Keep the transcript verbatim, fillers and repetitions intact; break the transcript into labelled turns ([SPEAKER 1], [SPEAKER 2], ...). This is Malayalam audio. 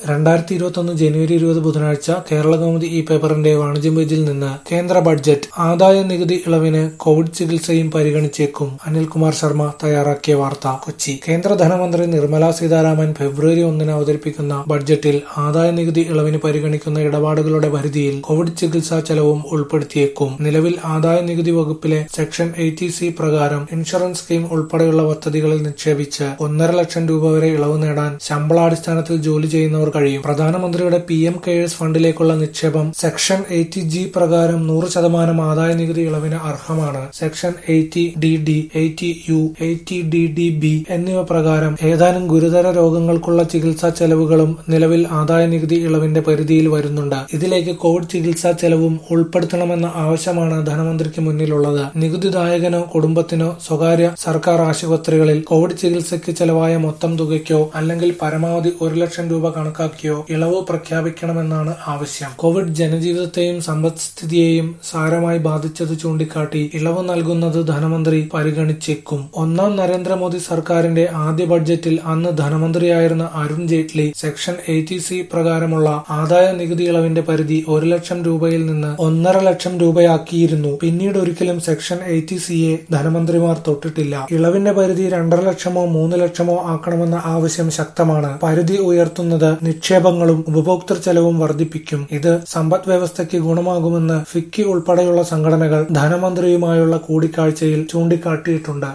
[SPEAKER 1] രണ്ടായിരത്തി ഇരുപത്തൊന്ന് ജനുവരി ഇരുപത് ബുധനാഴ്ച കേരളകൗമുദി ഈ പേപ്പറിന്റെ വാണിജ്യം പേജിൽ നിന്ന് കേന്ദ്ര ബഡ്ജറ്റ് ആദായ നികുതി ഇളവിന് കോവിഡ് ചികിത്സയും പരിഗണിച്ചേക്കും. അനിൽകുമാർ ശർമ്മ തയ്യാറാക്കിയ വാർത്ത. കൊച്ചി. കേന്ദ്ര ധനമന്ത്രി നിർമ്മല സീതാരാമൻ ഫെബ്രുവരി ഒന്നിന് അവതരിപ്പിക്കുന്ന ബഡ്ജറ്റിൽ ആദായ നികുതി ഇളവിന് പരിഗണിക്കുന്ന ഇടപാടുകളുടെ പരിധിയിൽ കോവിഡ് ചികിത്സാ ചെലവും ഉൾപ്പെടുത്തിയേക്കും. നിലവിൽ ആദായ നികുതി വകുപ്പിലെ സെക്ഷൻ എയ്റ്റി സി പ്രകാരം ഇൻഷുറൻസ് സ്കീം ഉൾപ്പെടെയുള്ള പദ്ധതികളിൽ നിക്ഷേപിച്ച് ഒന്നര ലക്ഷം രൂപ വരെ ഇളവ് നേടാൻ ശമ്പളാടിസ്ഥാനത്തിൽ ജോലി ചെയ്യുന്നവർ കഴിയും. പ്രധാനമന്ത്രിയുടെ പി എം കെയേഴ്സ് ഫണ്ടിലേക്കുള്ള നിക്ഷേപം സെക്ഷൻ എയ്റ്റി ജി പ്രകാരം നൂറ് ശതമാനം ആദായ നികുതി ഇളവിന് അർഹമാണ്. Section eighty D D, eighty U, eighty D D B എന്നിവ പ്രകാരം ഏതാനും ഗുരുതര രോഗങ്ങൾക്കുള്ള ചികിത്സാ ചെലവുകളും നിലവിൽ ആദായ നികുതി ഇളവിന്റെ പരിധിയിൽ വരുന്നുണ്ട്. ഇതിലേക്ക് കോവിഡ് ചികിത്സാ ചെലവും ഉൾപ്പെടുത്തണമെന്ന ആവശ്യമാണ് ധനമന്ത്രിക്ക് മുന്നിലുള്ളത്. നികുതിദായകനോ കുടുംബത്തിനോ സ്വകാര്യ സർക്കാർ ആശുപത്രികളിൽ കോവിഡ് ചികിത്സയ്ക്ക് ചെലവായ മൊത്തം തുകയ്ക്കോ അല്ലെങ്കിൽ പരമാവധി ഒരു ലക്ഷം രൂപ കണക്കാക്കിയോ ഇളവ് പ്രഖ്യാപിക്കണമെന്നാണ് ആവശ്യം. കോവിഡ് ജനജീവിതത്തെയും സമ്പദ്സ്ഥിതിയെയും സാരമായി ബാധിച്ചത് ചൂണ്ടിക്കാട്ടി ഇളവ് നൽകുന്നത് ധനമന്ത്രി പരിഗണിച്ചേക്കും. ഒന്നാം നരേന്ദ്രമോദി സർക്കാരിന്റെ ആദ്യ ബഡ്ജറ്റിൽ അന്ന് ധനമന്ത്രിയായിരുന്ന Arun Jaitley section eighty C പ്രകാരമുള്ള ആദായ നികുതി ഇളവിന്റെ പരിധി ഒരു ലക്ഷം രൂപയിൽ നിന്ന് ഒന്നര ലക്ഷം രൂപയാക്കിയിരുന്നു. പിന്നീട് ഒരിക്കലും സെക്ഷൻ എയ്റ്റി സിയെ ധനമന്ത്രിമാർ തൊട്ടിട്ടില്ല. ഇളവിന്റെ പരിധി രണ്ടര ലക്ഷമോ മൂന്ന് ലക്ഷമോ ആക്കണമെന്ന ആവശ്യം ശക്തമാണ്. പരിധി ഉയർത്തുന്നത് നിക്ഷേപങ്ങളും ഉപഭോക്തൃ ചെലവും വർദ്ധിപ്പിക്കും. ഇത് സമ്പദ് വ്യവസ്ഥയ്ക്ക് ഗുണമാകുമെന്ന് ഫിക്കി ഉൾപ്പെടെയുള്ള സംഘടനകൾ ധനമന്ത്രിയുമായുള്ള കൂടിക്കാഴ്ചയിൽ ചൂണ്ടിക്കാട്ടിയിട്ടുണ്ട്.